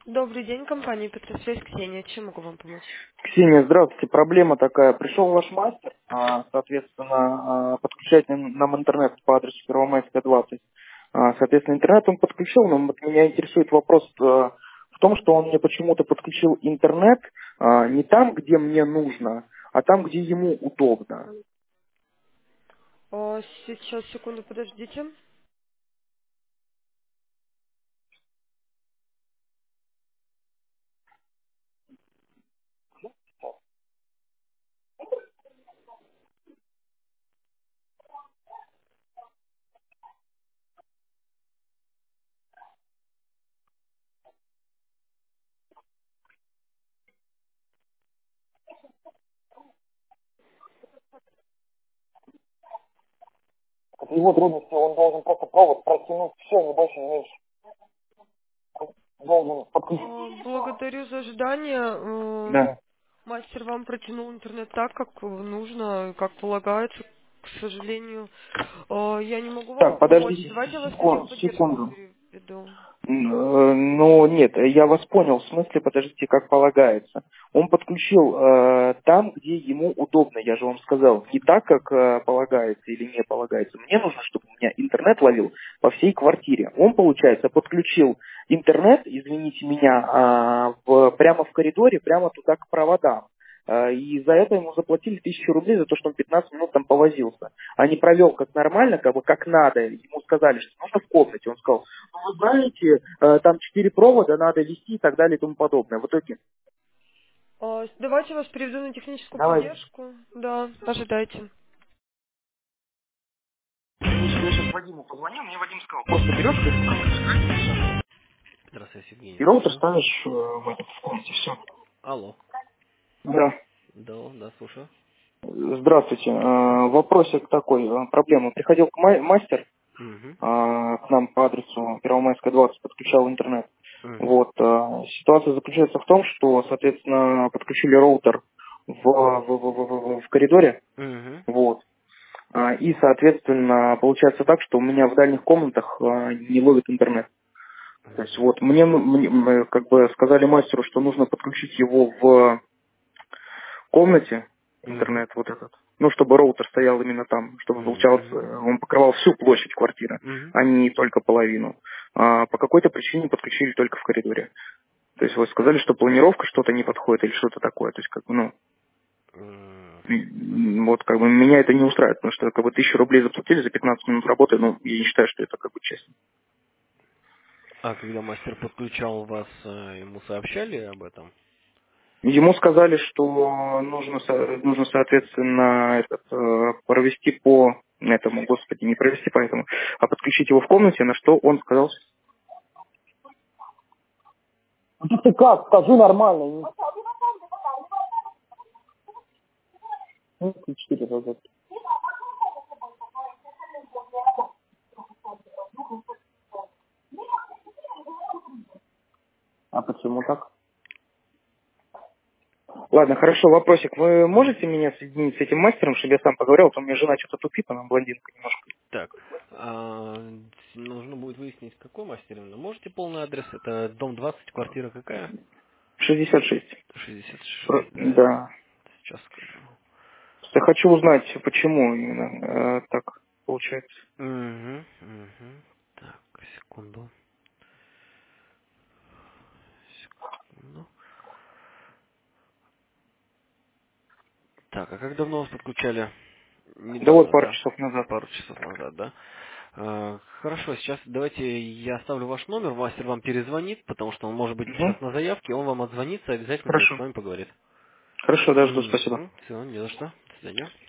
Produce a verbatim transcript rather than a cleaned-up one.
Добрый день, компания Петросвязь, Ксения. Чем могу вам помочь? Ксения, здравствуйте. Проблема такая. Пришел ваш мастер, а, соответственно, а, подключать нам нам интернет по адресу Первомайская, двадцать. А, Соответственно, интернет он подключил, но вот меня интересует вопрос э, в том, что он мне почему-то подключил интернет а, не там, где мне нужно, а там, где ему удобно. А, сейчас, секунду, подождите. Его трудности, он должен просто провод протянуть, все, не больше, не меньше. Он должен подключить. А, благодарю за ожидание. А, Да. мастер вам протянул интернет так, как нужно, как полагается. К сожалению, а, я не могу вам Так, помочь. подождите Давайте я вас в секунду, техподдержку секунду. переведу. М, э, Ну, нет, я вас понял, в смысле, подождите, как полагается. Он подключил э, там, где ему удобно, я же вам сказал. Не так, как э, полагается или не полагается. Мне нужно, чтобы у меня интернет ловил по всей квартире. Он, получается, подключил интернет, извините меня, а, в- прямо в коридоре, прямо туда к проводам. Э, И за это ему заплатили тысячу рублей за то, что он пятнадцать минут там повозился. А не провел как нормально, как бы как надо. Ему сказали, что нужно в комнате. Он сказал, ну, вы знаете, э, там четыре провода надо вести и так далее и тому подобное. В итоге, А, давайте я вас переведу на техническую давай. поддержку. Да, ожидайте. Я сейчас Вадиму позвоню, мне Вадим сказал, просто берешь, говорит, роутер ставишь, и всё. Здравствуйте, Евгений, И роутер слушаю. ставишь э, в, этом, в комнате, все. Алло. Да. Да, да, слушаю. Здравствуйте. Э, Вопросик такой, э, проблема. Приходил к ма- мастер, э, Угу. к нам по адресу Первомайская, двадцать, подключал интернет. Угу. Вот. э, Ситуация заключается в том, что, соответственно, подключили роутер в, в, в, в- в- в коридоре. Угу. Вот. А, И, соответственно, получается так, что у меня в дальних комнатах а, не ловит интернет. То есть Угу. вот мне, мне, мы как бы сказали мастеру, что нужно подключить его в комнате, Угу. интернет вот этот. Ну, чтобы роутер стоял именно там, чтобы получалось, э, Угу. он покрывал всю площадь квартиры, Угу. а не только половину. А по какой-то причине подключили только в коридоре. То есть вот сказали, что планировка что-то не подходит или что-то такое. То есть как бы, ну, Угу. м, вот как бы меня это не устраивает, потому что как бы тысячу рублей заплатили за пятнадцать минут работы, ну, я не считаю, что это как бы честно. А когда мастер подключал вас, э, ему сообщали об этом? Ему сказали, что нужно, со- нужно соответственно, этот, э, провести по этому, господи, не провести по этому, а подключить его в комнате, на что он сказал, ну ты как, скажи нормально. Ну, четыре раза. А почему так? Ладно, хорошо, вопросик. Вы можете меня соединить с этим мастером, чтобы я сам поговорил? А то у меня жена что-то тупит, она блондинка немножко. Так, а, нужно будет выяснить, какой мастер именно. Можете полный адрес? Это дом двадцать, квартира какая? шестьдесят шесть. шестьдесят Про- шесть, да? Да. Сейчас скажу. Я хочу узнать, почему именно э, так получается. Угу. Угу. Так, секунду. Секунду. Так, а как давно вас подключали? Да вот Недавно, пару да? часов назад. Пару часов назад, да? А, хорошо, сейчас давайте я оставлю ваш номер, мастер вам перезвонит, потому что он может быть Угу. сейчас на заявке, он вам отзвонится, обязательно, говорит, с Хорошо. вами поговорит. Хорошо, да, жду, спасибо. Угу, все, не за что. До свидания.